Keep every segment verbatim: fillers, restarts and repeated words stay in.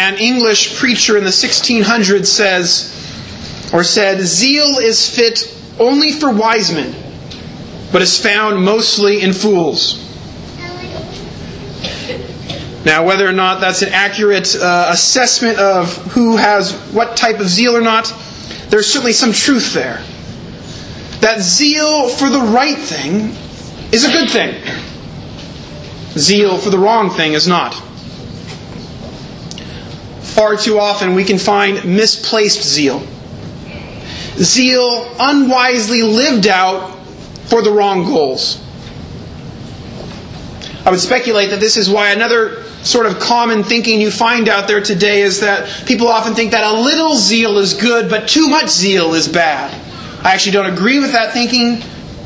An English preacher in the sixteen hundreds says, or said, "Zeal is fit only for wise men, but is found mostly in fools." Now, whether or not that's an accurate uh, assessment of who has what type of zeal or not, there's certainly some truth there. That zeal for the right thing is a good thing. Zeal for the wrong thing is not. Far too often we can find misplaced zeal. Zeal unwisely lived out for the wrong goals. I would speculate that this is why another sort of common thinking you find out there today is that people often think that a little zeal is good, but too much zeal is bad. I actually don't agree with that thinking.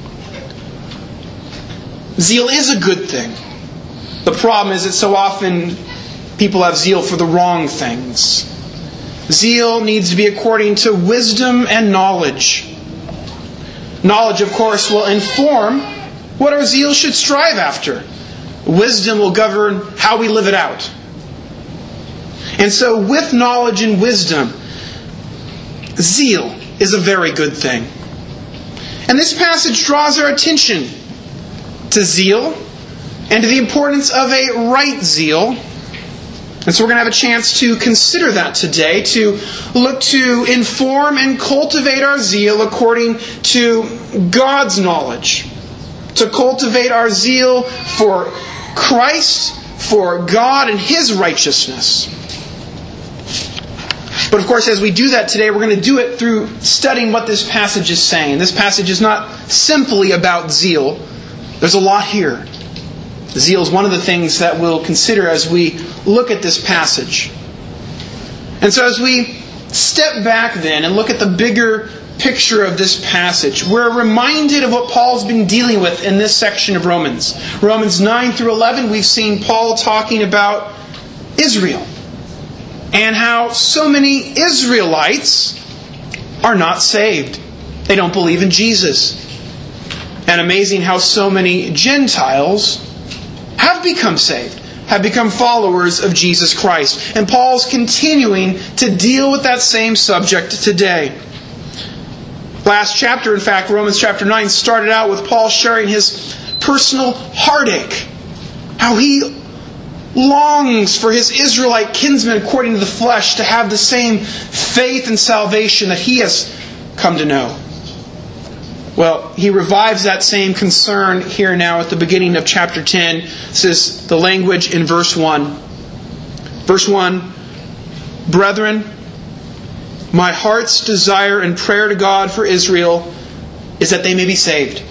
Zeal is a good thing. The problem is that so often people have zeal for the wrong things. Zeal needs to be according to wisdom and knowledge. Knowledge, of course, will inform what our zeal should strive after. Wisdom will govern how we live it out. And so with knowledge and wisdom, zeal is a very good thing. And this passage draws our attention to zeal and to the importance of a right zeal. And so we're going to have a chance to consider that today, to look to inform and cultivate our zeal according to God's knowledge. To cultivate our zeal for Christ, for God and His righteousness. But of course, as we do that today, we're going to do it through studying what this passage is saying. This passage is not simply about zeal. There's a lot here. Zeal is one of the things that we'll consider as we look at this passage. And so as we step back then and look at the bigger picture of this passage, we're reminded of what Paul's been dealing with in this section of Romans. Romans nine through eleven, we've seen Paul talking about Israel and how so many Israelites are not saved. They don't believe in Jesus. And amazing how so many Gentiles have become saved, have become followers of Jesus Christ. And Paul's continuing to deal with that same subject today. Last chapter, in fact, Romans chapter nine, started out with Paul sharing his personal heartache. How he longs for his Israelite kinsmen according to the flesh to have the same faith and salvation that he has come to know. Well, he revives that same concern here now at the beginning of chapter ten. This is the language in verse one. Verse one, "Brethren, my heart's desire and prayer to God for Israel is that they may be saved."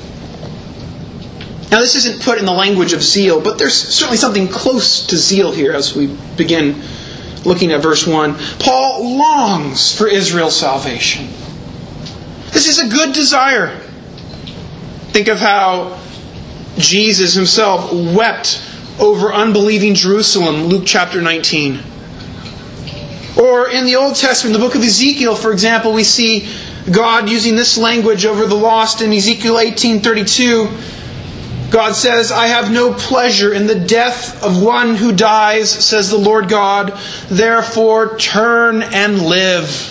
Now this isn't put in the language of zeal, but there's certainly something close to zeal here as we begin looking at verse one. Paul longs for Israel's salvation. This is a good desire. Think of how Jesus himself wept over unbelieving Jerusalem, Luke chapter nineteen. Or in the Old Testament, the book of Ezekiel, for example, we see God using this language over the lost in Ezekiel eighteen thirty-two. God says, "I have no pleasure in the death of one who dies, says the Lord God. Therefore turn and live."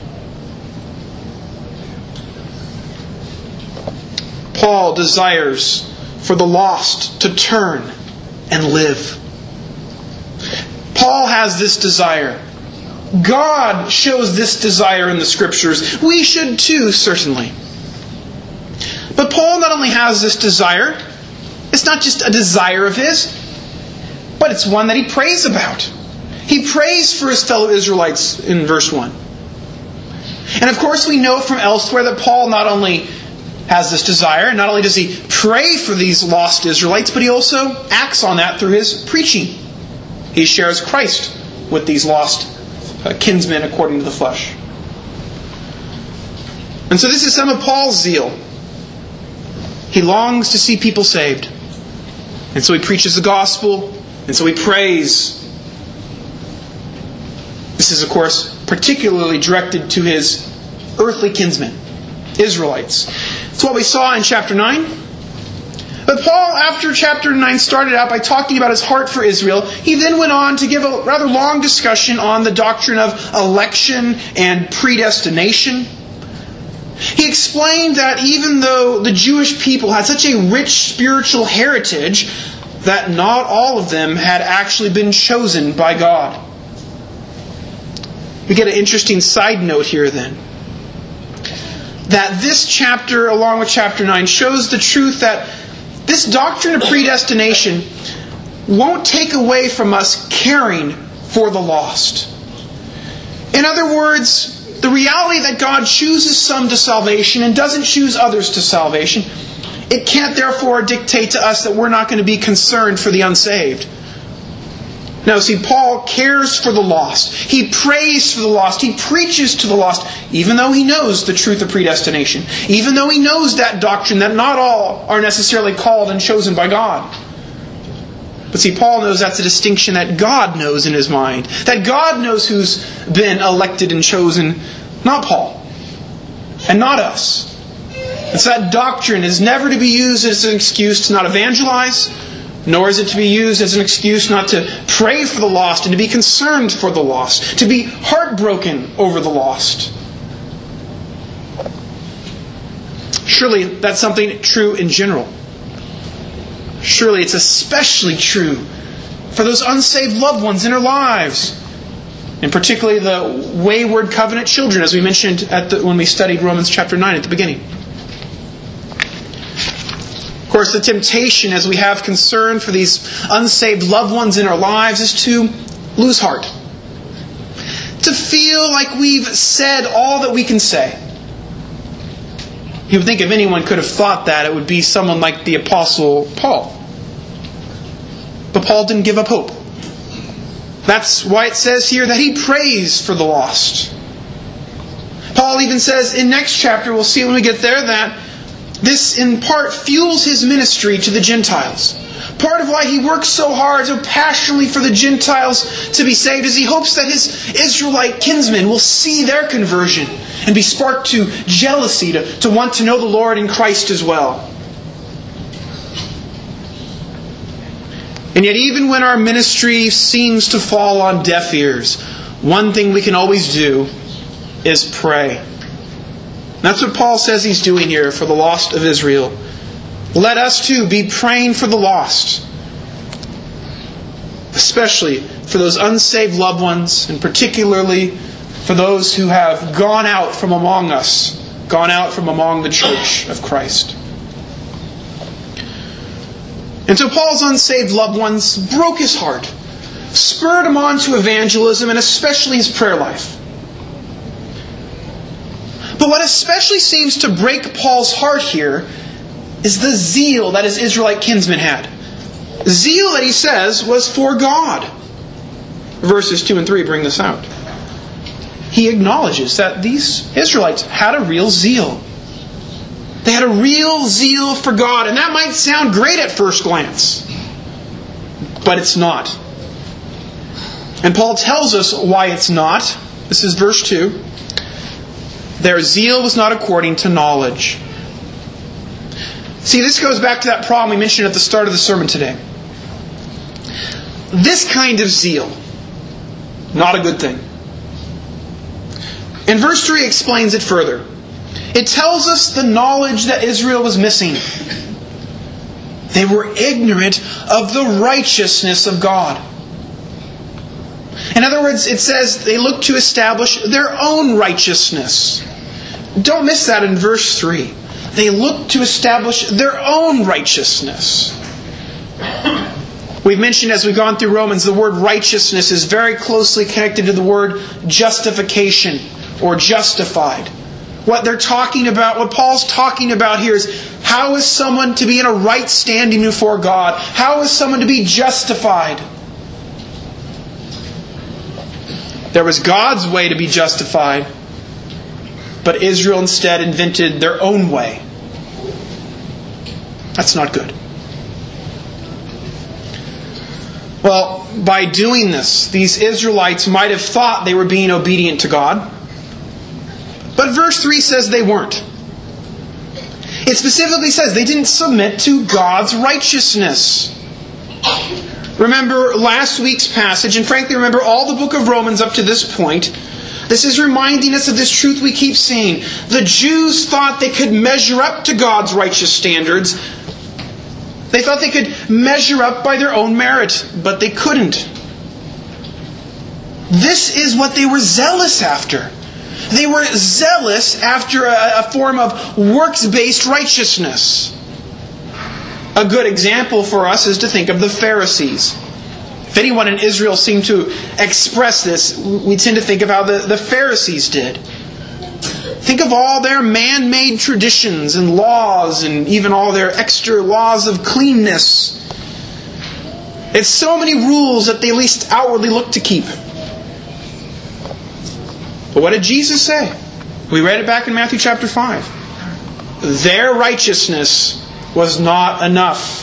Paul desires for the lost to turn and live. Paul has this desire. God shows this desire in the Scriptures. We should too, certainly. But Paul not only has this desire, it's not just a desire of his, but it's one that he prays about. He prays for his fellow Israelites in verse one. And of course we know from elsewhere that Paul not only has this desire, not only does he pray for these lost Israelites, but he also acts on that through his preaching. He shares Christ with these lost uh, kinsmen according to the flesh. And so this is some of Paul's zeal. He longs to see people saved. And so he preaches the gospel, and so he prays. This is, of course, particularly directed to his earthly kinsmen, Israelites. It's what we saw in chapter nine. But Paul, after chapter nine, started out by talking about his heart for Israel. He then went on to give a rather long discussion on the doctrine of election and predestination. He explained that even though the Jewish people had such a rich spiritual heritage, that not all of them had actually been chosen by God. We get an interesting side note here then. That this chapter, along with chapter nine, shows the truth that this doctrine of predestination won't take away from us caring for the lost. In other words, the reality that God chooses some to salvation and doesn't choose others to salvation, it can't therefore dictate to us that we're not going to be concerned for the unsaved. No, see, Paul cares for the lost. He prays for the lost. He preaches to the lost, even though he knows the truth of predestination. Even though he knows that doctrine, that not all are necessarily called and chosen by God. But see, Paul knows that's a distinction that God knows in his mind. That God knows who's been elected and chosen, not Paul. And not us. And so that doctrine is never to be used as an excuse to not evangelize, nor is it to be used as an excuse not to pray for the lost and to be concerned for the lost, to be heartbroken over the lost. Surely that's something true in general. Surely it's especially true for those unsaved loved ones in our lives, and particularly the wayward covenant children, as we mentioned at the, when we studied Romans chapter nine at the beginning. Of course, the temptation as we have concern for these unsaved loved ones in our lives is to lose heart. To feel like we've said all that we can say. You would think if anyone could have thought that, it would be someone like the Apostle Paul. But Paul didn't give up hope. That's why it says here that he prays for the lost. Paul even says in next chapter, we'll see when we get there, that this in part fuels his ministry to the Gentiles. Part of why he works so hard, so passionately for the Gentiles to be saved is he hopes that his Israelite kinsmen will see their conversion and be sparked to jealousy, to, to want to know the Lord in Christ as well. And yet even when our ministry seems to fall on deaf ears, one thing we can always do is pray. That's what Paul says he's doing here for the lost of Israel. Let us too be praying for the lost. Especially for those unsaved loved ones, and particularly for those who have gone out from among us, gone out from among the church of Christ. And so Paul's unsaved loved ones broke his heart, spurred him on to evangelism, and especially his prayer life. But what especially seems to break Paul's heart here is the zeal that his Israelite kinsmen had. Zeal that he says was for God. Verses two and three bring this out. He acknowledges that these Israelites had a real zeal. They had a real zeal for God. And that might sound great at first glance. But it's not. And Paul tells us why it's not. This is verse two. Their zeal was not according to knowledge. See, this goes back to that problem we mentioned at the start of the sermon today. This kind of zeal, not a good thing. And verse three explains it further. It tells us the knowledge that Israel was missing. They were ignorant of the righteousness of God. In other words, it says they looked to establish their own righteousness. Don't miss that in verse three. They looked to establish their own righteousness. We've mentioned as we've gone through Romans, the word righteousness is very closely connected to the word justification or justified. What they're talking about, what Paul's talking about here is how is someone to be in a right standing before God? How is someone to be justified? There was God's way to be justified, but Israel instead invented their own way. That's not good. Well, by doing this, these Israelites might have thought they were being obedient to God. But verse three says they weren't. It specifically says they didn't submit to God's righteousness. Remember last week's passage, and frankly remember all the book of Romans up to this point. This is reminding us of this truth we keep seeing. The Jews thought they could measure up to God's righteous standards. They thought they could measure up by their own merit, but they couldn't. This is what they were zealous after. They were zealous after a, a form of works-based righteousness. A good example for us is to think of the Pharisees. If anyone in Israel seemed to express this, we tend to think of how the, the Pharisees did. Think of all their man-made traditions and laws and even all their extra laws of cleanness. It's so many rules that they at least outwardly look to keep. But what did Jesus say? We read it back in Matthew chapter five. Their righteousness was not enough.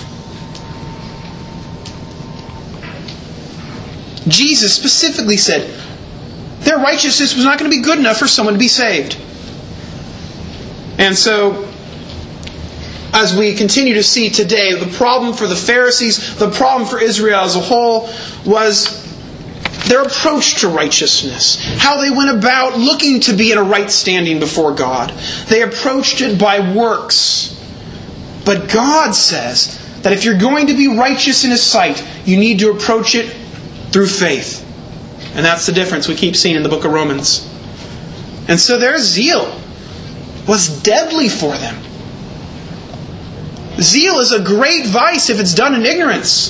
Jesus specifically said their righteousness was not going to be good enough for someone to be saved. And so, as we continue to see today, the problem for the Pharisees, the problem for Israel as a whole, was their approach to righteousness. How they went about looking to be in a right standing before God. They approached it by works. But God says that if you're going to be righteous in His sight, you need to approach it through faith. And that's the difference we keep seeing in the book of Romans. And so their zeal was deadly for them. Zeal is a great vice if it's done in ignorance.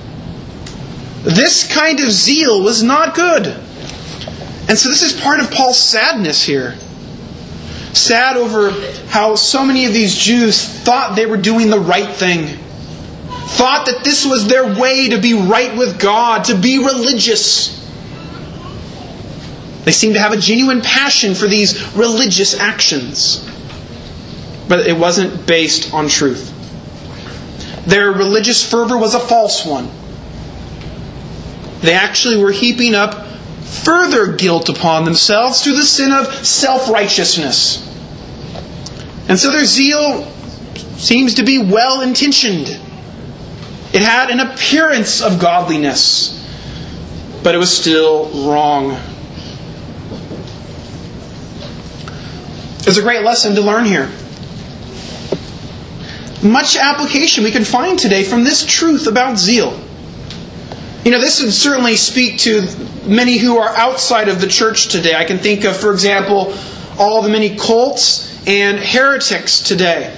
This kind of zeal was not good. And so this is part of Paul's sadness here. Sad over how so many of these Jews thought they were doing the right thing. Thought that this was their way to be right with God, to be religious. They seemed to have a genuine passion for these religious actions. But it wasn't based on truth. Their religious fervor was a false one. They actually were heaping up further guilt upon themselves through the sin of self-righteousness. And so their zeal seems to be well-intentioned. It had an appearance of godliness, but it was still wrong. There's a great lesson to learn here. Much application we can find today from this truth about zeal. You know, this would certainly speak to many who are outside of the church today. I can think of, for example, all the many cults and heretics today.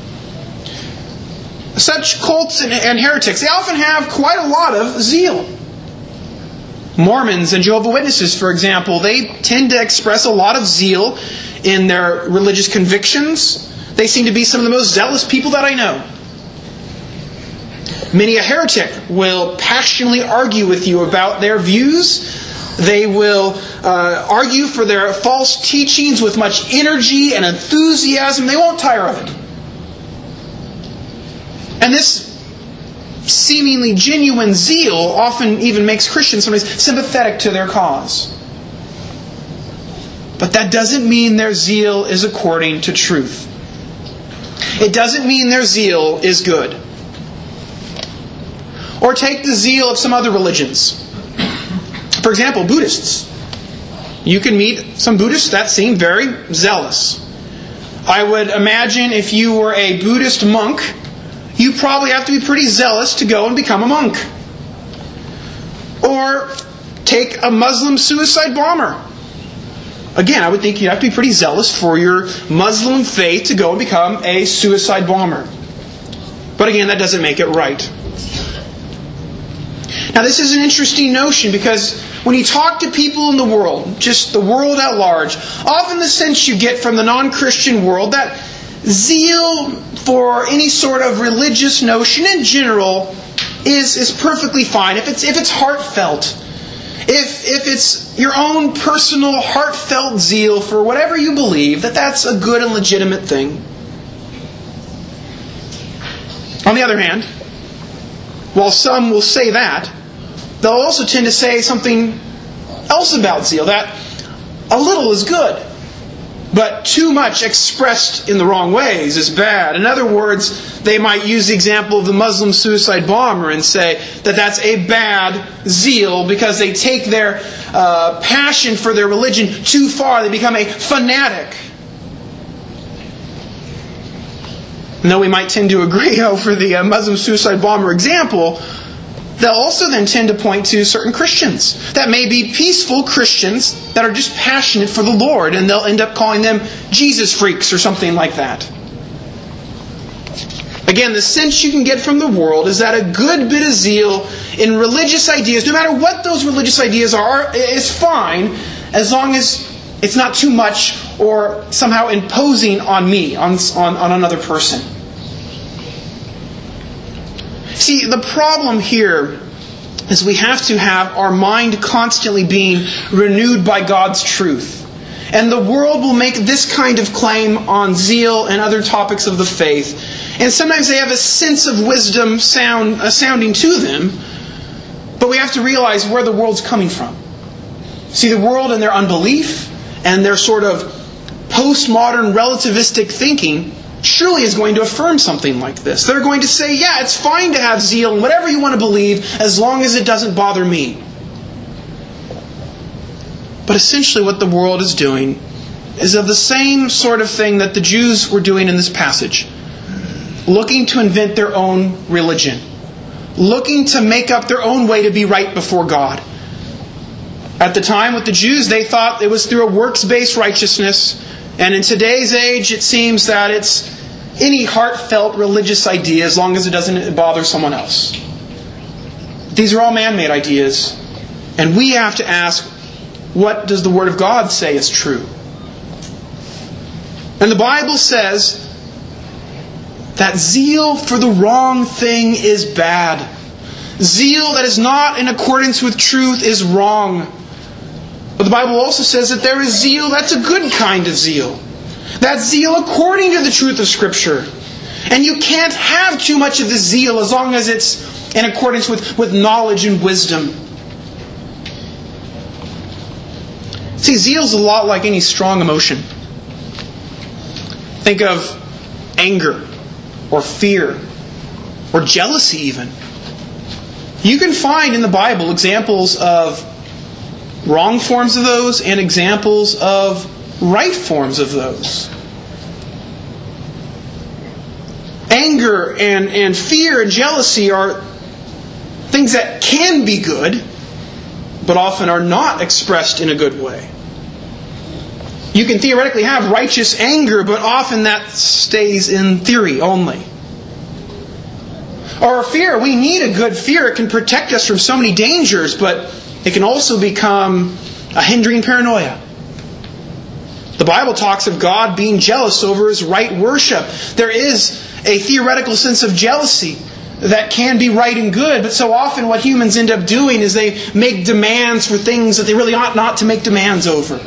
Such cults and, and heretics, they often have quite a lot of zeal. Mormons and Jehovah's Witnesses, for example, they tend to express a lot of zeal in their religious convictions. They seem to be some of the most zealous people that I know. Many a heretic will passionately argue with you about their views. They will uh, argue for their false teachings with much energy and enthusiasm. They won't tire of it. And this seemingly genuine zeal often even makes Christians sometimes sympathetic to their cause. But that doesn't mean their zeal is according to truth. It doesn't mean their zeal is good. Or take the zeal of some other religions. For example, Buddhists. You can meet some Buddhists that seem very zealous. I would imagine if you were a Buddhist monk, you probably have to be pretty zealous to go and become a monk. Or take a Muslim suicide bomber. Again, I would think you'd have to be pretty zealous for your Muslim faith to go and become a suicide bomber. But again, that doesn't make it right. Now, this is an interesting notion because when you talk to people in the world, just the world at large, often the sense you get from the non-Christian world that zeal for any sort of religious notion in general is, is perfectly fine. If it's if it's heartfelt, if if it's your own personal heartfelt zeal for whatever you believe, that that's a good and legitimate thing. On the other hand, while some will say that, they'll also tend to say something else about zeal, that a little is good. But too much expressed in the wrong ways is bad. In other words, they might use the example of the Muslim suicide bomber and say that that's a bad zeal because they take their uh, passion for their religion too far. They become a fanatic. And though we might tend to agree over the uh, Muslim suicide bomber example, they'll also then tend to point to certain Christians that may be peaceful Christians that are just passionate for the Lord, and they'll end up calling them Jesus freaks or something like that. Again, the sense you can get from the world is that a good bit of zeal in religious ideas, no matter what those religious ideas are, is fine as long as it's not too much or somehow imposing on me, on, on, on another person. See, the problem here is we have to have our mind constantly being renewed by God's truth. And the world will make this kind of claim on zeal and other topics of the faith. And sometimes they have a sense of wisdom sound, uh, sounding to them. But we have to realize where the world's coming from. See, the world and their unbelief and their sort of postmodern relativistic thinking surely is going to affirm something like this. They're going to say, yeah, it's fine to have zeal and whatever you want to believe as long as it doesn't bother me. But essentially what the world is doing is of the same sort of thing that the Jews were doing in this passage. Looking to invent their own religion. Looking to make up their own way to be right before God. At the time with the Jews, they thought it was through a works-based righteousness. And in today's age, it seems that it's any heartfelt religious idea as long as it doesn't bother someone else. These are all man-made ideas. And we have to ask, what does the Word of God say is true? And the Bible says that zeal for the wrong thing is bad. Zeal that is not in accordance with truth is wrong. But the Bible also says that there is zeal that's a good kind of zeal. That's zeal according to the truth of Scripture. And you can't have too much of this zeal as long as it's in accordance with, with knowledge and wisdom. See, zeal is a lot like any strong emotion. Think of anger or fear or jealousy even. You can find in the Bible examples of wrong forms of those and examples of right forms of those. Anger and, and fear and jealousy are things that can be good, but often are not expressed in a good way. You can theoretically have righteous anger, but often that stays in theory only. Or fear, we need a good fear. It can protect us from so many dangers, but it can also become a hindering paranoia. The Bible talks of God being jealous over His right worship. There is a theoretical sense of jealousy that can be right and good, but so often what humans end up doing is they make demands for things that they really ought not to make demands over.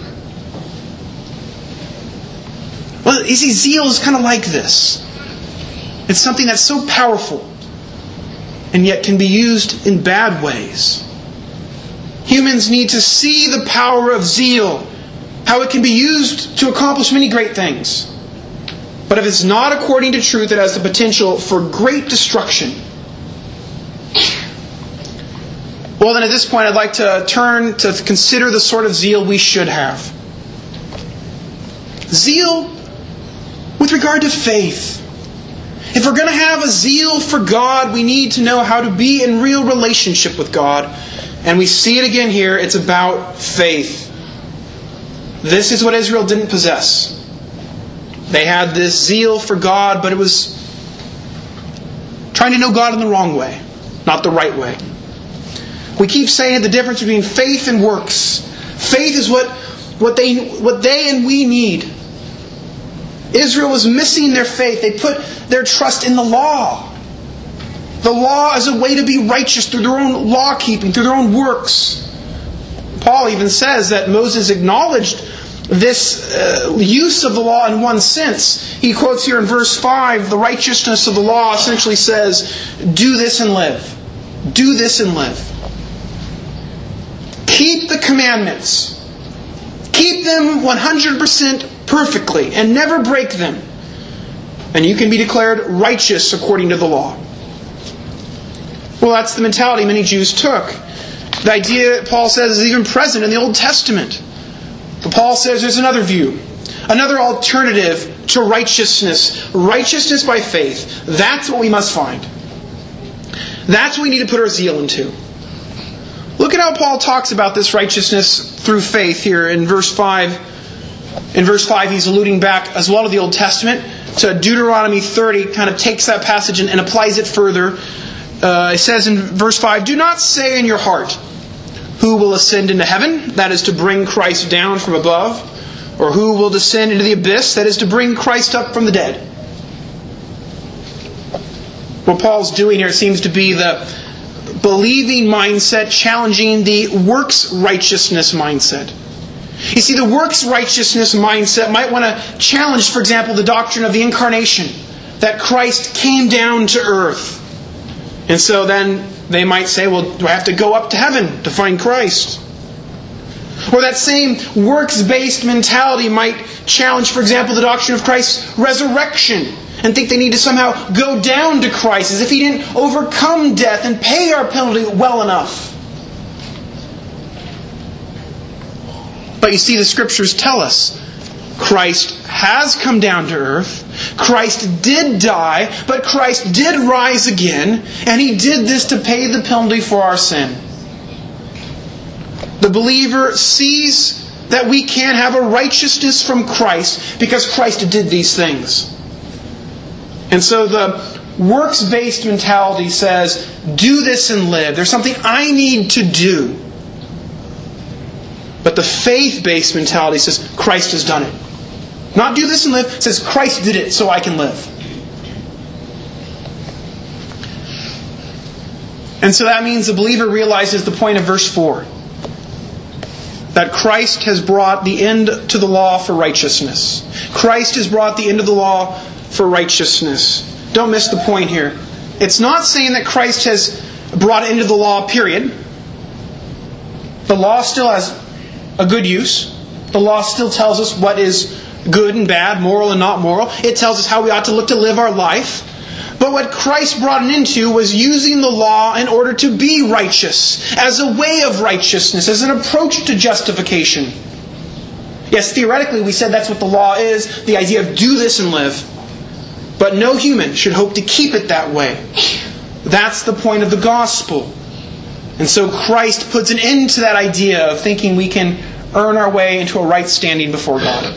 Well, you see, zeal is kind of like this. It's something that's so powerful and yet can be used in bad ways. Humans need to see the power of zeal, how it can be used to accomplish many great things. But if it's not according to truth, it has the potential for great destruction. Well, then at this point, I'd like to turn to consider the sort of zeal we should have. Zeal with regard to faith. If we're going to have a zeal for God, we need to know how to be in real relationship with God. And we see it again here. It's about faith. This is what Israel didn't possess. They had this zeal for God, but it was trying to know God in the wrong way, not the right way. We keep saying the difference between faith and works. Faith is what, what, they, what they and we need. Israel was missing their faith. They put their trust in the law. The law as a way to be righteous through their own law keeping, through their own works. Paul even says that Moses acknowledged this uh, use of the law in one sense. He quotes here in verse five, the righteousness of the law essentially says, do this and live. Do this and live. Keep the commandments. Keep them one hundred percent perfectly and never break them. And you can be declared righteous according to the law. Well, that's the mentality many Jews took. The idea, Paul says, is even present in the Old Testament. But Paul says there's another view. Another alternative to righteousness. Righteousness by faith. That's what we must find. That's what we need to put our zeal into. Look at how Paul talks about this righteousness through faith here in verse five. In verse five, he's alluding back as well to the Old Testament, to Deuteronomy thirty, kind of takes that passage and, and applies it further. Uh, it says in verse five, "Do not say in your heart, 'Who will ascend into heaven?' That is to bring Christ down from above. Or who will descend into the abyss? That is to bring Christ up from the dead." What Paul's doing here seems to be the believing mindset challenging the works righteousness mindset. You see, the works righteousness mindset might want to challenge, for example, the doctrine of the incarnation, that Christ came down to earth. And so then they might say, well, do I have to go up to heaven to find Christ? Or that same works-based mentality might challenge, for example, the doctrine of Christ's resurrection, and think they need to somehow go down to Christ as if He didn't overcome death and pay our penalty well enough. But you see, the Scriptures tell us Christ has come down to earth. Christ did die, but Christ did rise again, and He did this to pay the penalty for our sin. The believer sees that we can have a righteousness from Christ because Christ did these things. And so the works-based mentality says, do this and live. There's something I need to do. But the faith-based mentality says, Christ has done it. Not do this and live. It says, Christ did it so I can live. And so that means the believer realizes the point of verse four. That Christ has brought the end to the law for righteousness. Christ has brought the end of the law for righteousness. Don't miss the point here. It's not saying that Christ has brought it into the law, period. The law still has a good use. The law still tells us what is good and bad, moral and not moral. It tells us how we ought to look to live our life. But what Christ brought it into was using the law in order to be righteous, as a way of righteousness, as an approach to justification. Yes, theoretically we said that's what the law is, the idea of do this and live. But no human should hope to keep it that way. That's the point of the gospel. And so Christ puts an end to that idea of thinking we can earn our way into a right standing before God.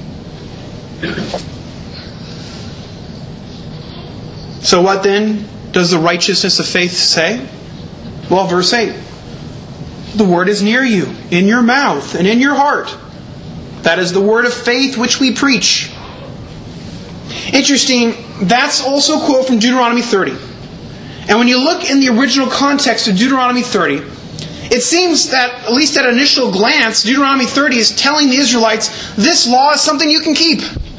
So what then does the righteousness of faith say? Well, verse eight. The word is near you, in your mouth and in your heart. That is the word of faith which we preach. Interesting, that's also a quote from Deuteronomy thirty. And when you look in the original context of Deuteronomy thirty, it seems that, at least at initial glance, Deuteronomy thirty is telling the Israelites, this law is something you can keep.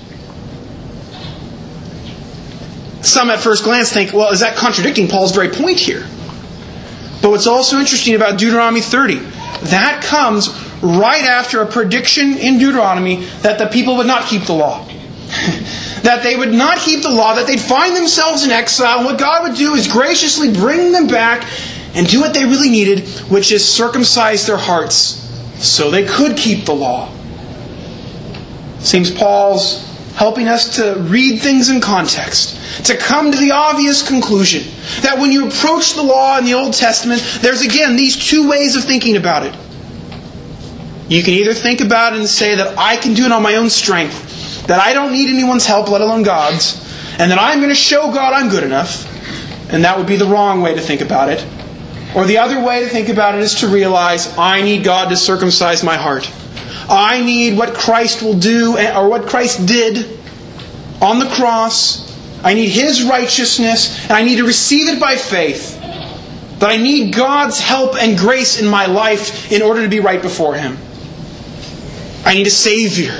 Some at first glance think, well, is that contradicting Paul's very point here? But what's also interesting about Deuteronomy thirty, that comes right after a prediction in Deuteronomy that the people would not keep the law. That they would not keep the law, that they'd find themselves in exile, and what God would do is graciously bring them back and do what they really needed, which is circumcise their hearts so they could keep the law. Seems Paul's helping us to read things in context, to come to the obvious conclusion that when you approach the law in the Old Testament, there's again these two ways of thinking about it. You can either think about it and say that I can do it on my own strength, that I don't need anyone's help, let alone God's, and that I'm going to show God I'm good enough, and that would be the wrong way to think about it. Or the other way to think about it is to realize I need God to circumcise my heart. I need what Christ will do, or what Christ did on the cross. I need His righteousness, and I need to receive it by faith. That I need God's help and grace in my life in order to be right before Him. I need a Savior.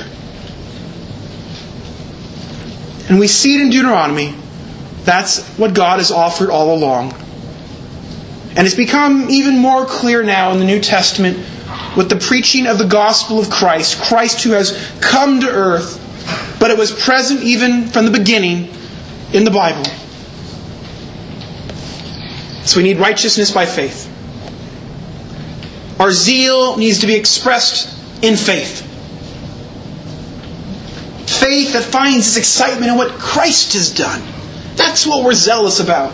And we see it in Deuteronomy. That's what God has offered all along. And it's become even more clear now in the New Testament with the preaching of the gospel of Christ, Christ who has come to earth, but it was present even from the beginning in the Bible. So we need righteousness by faith. Our zeal needs to be expressed in faith. Faith that finds its excitement in what Christ has done. That's what we're zealous about.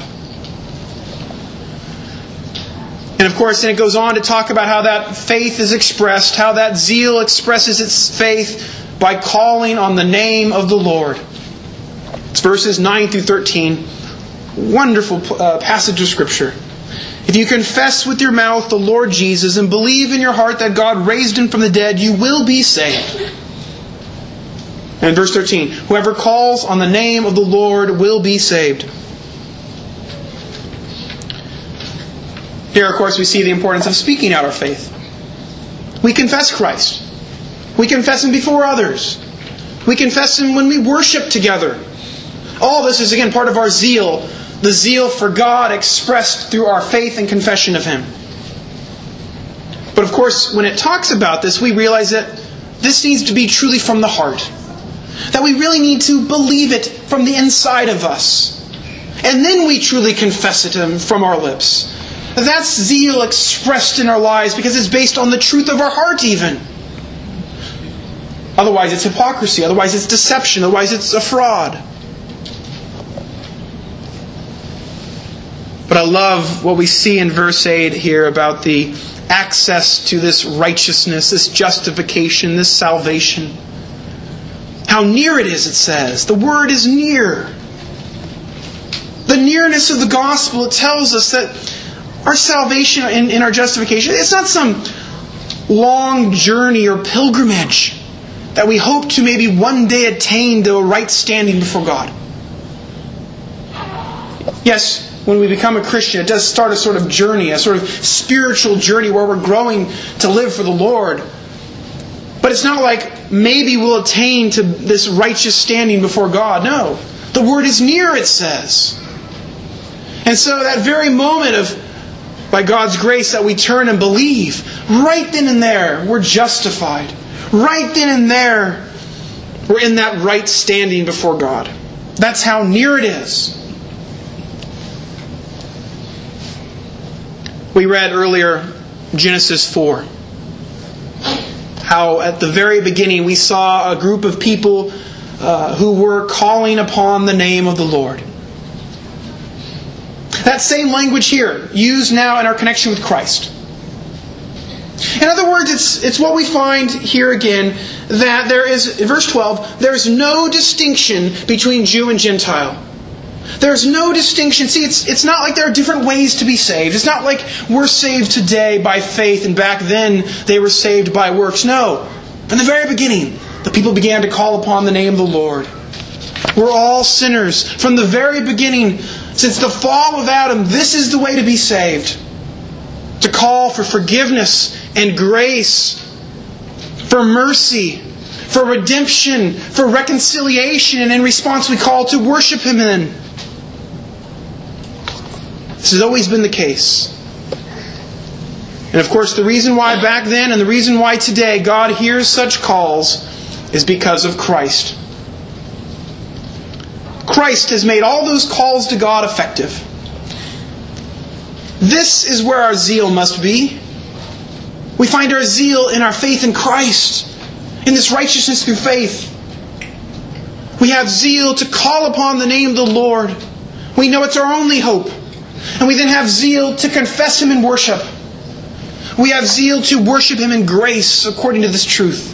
And of course, then it goes on to talk about how that faith is expressed, how that zeal expresses its faith by calling on the name of the Lord. It's verses nine through thirteen. Wonderful uh, passage of Scripture. If you confess with your mouth the Lord Jesus and believe in your heart that God raised Him from the dead, you will be saved. And verse thirteen, whoever calls on the name of the Lord will be saved. Here, of course, we see the importance of speaking out our faith. We confess Christ. We confess Him before others. We confess Him when we worship together. All this is, again, part of our zeal. The zeal for God expressed through our faith and confession of Him. But of course, when it talks about this, we realize that this needs to be truly from the heart. That we really need to believe it from the inside of us. And then we truly confess it to Him from our lips. That's zeal expressed in our lives because it's based on the truth of our heart even. Otherwise it's hypocrisy. Otherwise it's deception. Otherwise it's a fraud. But I love what we see in verse eight here about the access to this righteousness, this justification, this salvation. How near it is, it says. The word is near. The nearness of the gospel, it tells us that our salvation in, in our justification, it's not some long journey or pilgrimage that we hope to maybe one day attain to a right standing before God. Yes, when we become a Christian, it does start a sort of journey, a sort of spiritual journey where we're growing to live for the Lord. But it's not like maybe we'll attain to this righteous standing before God. No. The word is near, it says. And so that very moment of, by God's grace, that we turn and believe, right then and there, we're justified. Right then and there, we're in that right standing before God. That's how near it is. We read earlier Genesis four. How at the very beginning we saw a group of people uh, who were calling upon the name of the Lord. That same language here, used now in our connection with Christ. In other words, it's, it's what we find here again, that there is, in verse twelve, there's no distinction between Jew and Gentile. There's no distinction. See, it's, it's not like there are different ways to be saved. It's not like we're saved today by faith and back then they were saved by works. No. From the very beginning, the people began to call upon the name of the Lord. We're all sinners. From the very beginning, since the fall of Adam, this is the way to be saved. To call for forgiveness and grace, for mercy, for redemption, for reconciliation, and in response we call to worship Him in. This has always been the case. And of course, the reason why back then and the reason why today God hears such calls is because of Christ. Christ has made all those calls to God effective. This is where our zeal must be. We find our zeal in our faith in Christ, in this righteousness through faith. We have zeal to call upon the name of the Lord. We know it's our only hope. And we then have zeal to confess Him in worship. We have zeal to worship Him in grace according to this truth.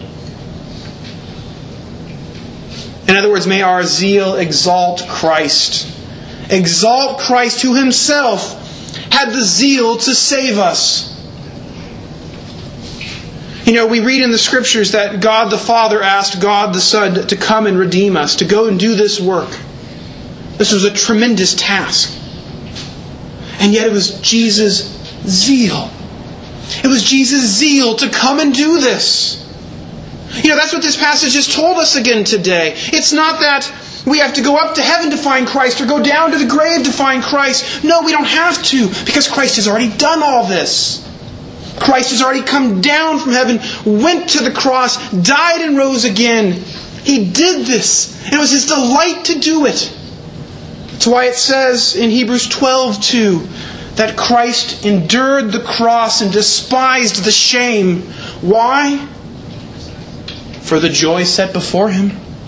In other words, may our zeal exalt Christ. Exalt Christ who Himself had the zeal to save us. You know, we read in the Scriptures that God the Father asked God the Son to come and redeem us, to go and do this work. This was a tremendous task. And yet it was Jesus' zeal. It was Jesus' zeal to come and do this. You know, that's what this passage has told us again today. It's not that we have to go up to heaven to find Christ or go down to the grave to find Christ. No, we don't have to, because Christ has already done all this. Christ has already come down from heaven, went to the cross, died and rose again. He did this. And it was His delight to do it. That's why it says in Hebrews twelve two that Christ endured the cross and despised the shame. Why? For the joy set before Him.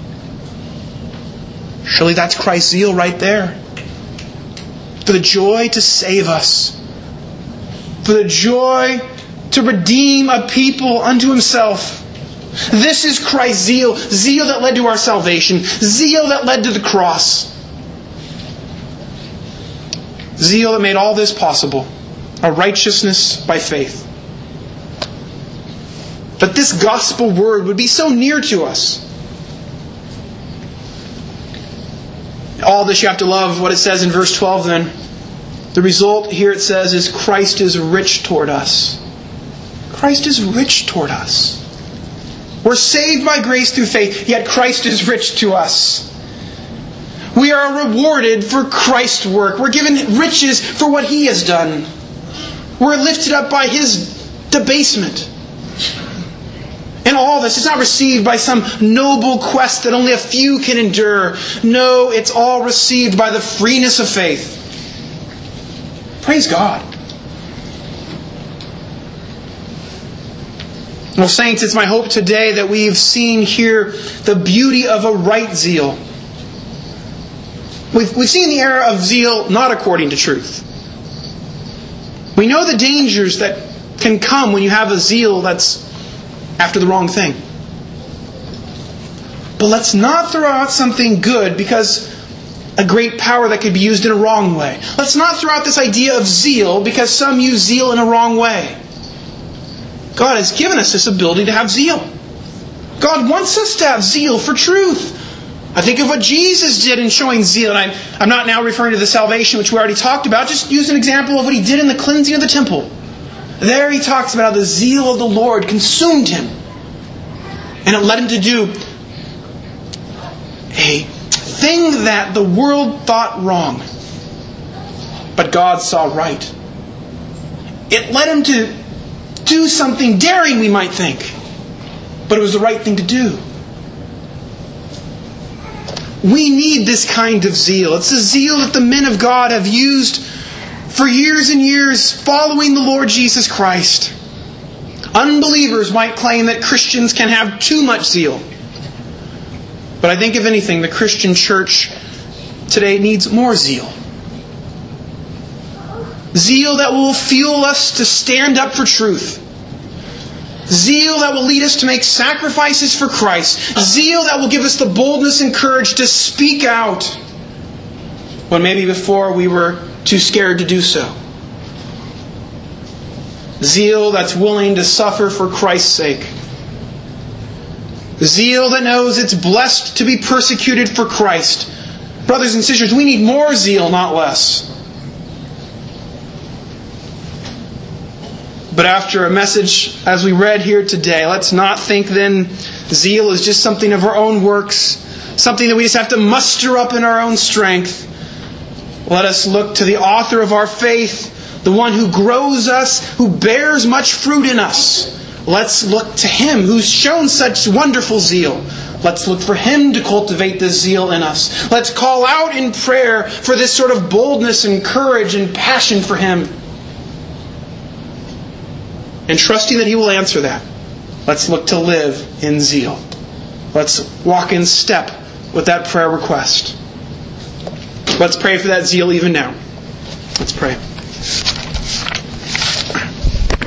Surely that's Christ's zeal right there. For the joy to save us. For the joy to redeem a people unto Himself. This is Christ's zeal. Zeal that led to our salvation. Zeal that led to the cross. Zeal that made all this possible. A righteousness by faith. That this gospel word would be so near to us. All this you have to love what it says in verse twelve then. The result here it says is Christ is rich toward us. Christ is rich toward us. We're saved by grace through faith, yet Christ is rich to us. We are rewarded for Christ's work. We're given riches for what He has done. We're lifted up by His debasement. And all this is not received by some noble quest that only a few can endure. No, it's all received by the freeness of faith. Praise God. Well, saints, it's my hope today that we've seen here the beauty of a right zeal. We've, we've seen the error of zeal not according to truth. We know the dangers that can come when you have a zeal that's after the wrong thing. But let's not throw out something good because a great power that could be used in a wrong way. Let's not throw out this idea of zeal because some use zeal in a wrong way. God has given us this ability to have zeal. God wants us to have zeal for truth. I think of what Jesus did in showing zeal. And I'm, I'm not now referring to the salvation, which we already talked about. Just use an example of what He did in the cleansing of the temple. There He talks about how the zeal of the Lord consumed Him. And it led Him to do a thing that the world thought wrong, but God saw right. It led Him to do something daring, we might think, but it was the right thing to do. We need this kind of zeal. It's the zeal that the men of God have used for years and years following the Lord Jesus Christ. Unbelievers might claim that Christians can have too much zeal. But I think, if anything, the Christian church today needs more zeal. Zeal that will fuel us to stand up for truth. Zeal that will lead us to make sacrifices for Christ. Zeal that will give us the boldness and courage to speak out when maybe before we were too scared to do so. Zeal that's willing to suffer for Christ's sake. Zeal that knows it's blessed to be persecuted for Christ. Brothers and sisters, we need more zeal, not less. But after a message as we read here today, let's not think then zeal is just something of our own works, something that we just have to muster up in our own strength. Let us look to the author of our faith, the one who grows us, who bears much fruit in us. Let's look to Him who's shown such wonderful zeal. Let's look for Him to cultivate this zeal in us. Let's call out in prayer for this sort of boldness and courage and passion for Him. And trusting that He will answer that, let's look to live in zeal. Let's walk in step with that prayer request. Let's pray for that zeal even now. Let's pray.